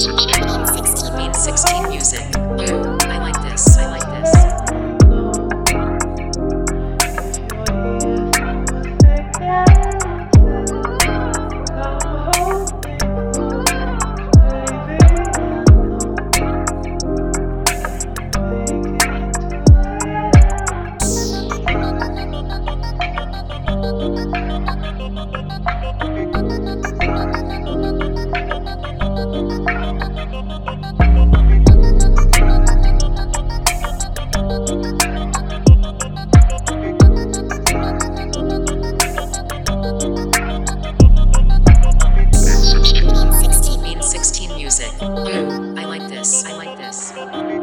Mean 16 music. I like this. I like this. Mean 16 music. I like this. I like this.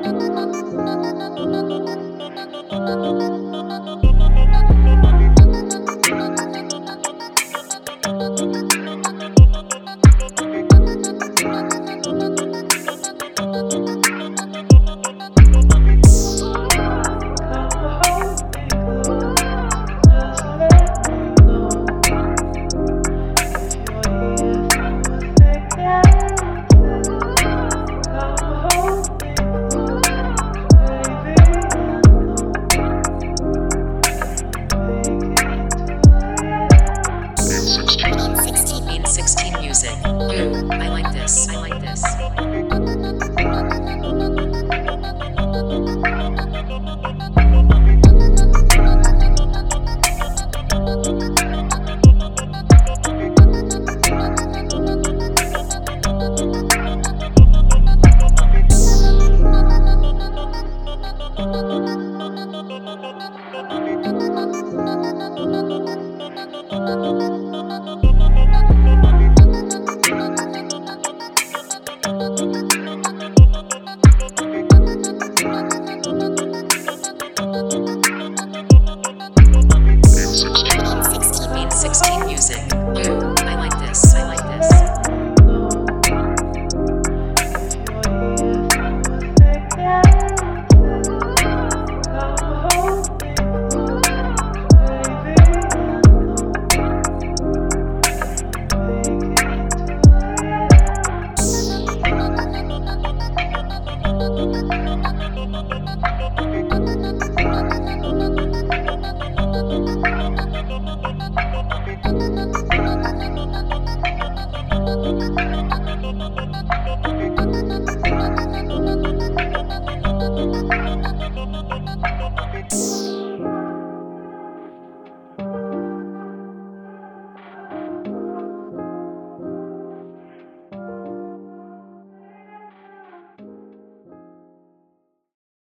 Mean 16 music. I like this. I like this. Mean 16 music. I like this. I like this.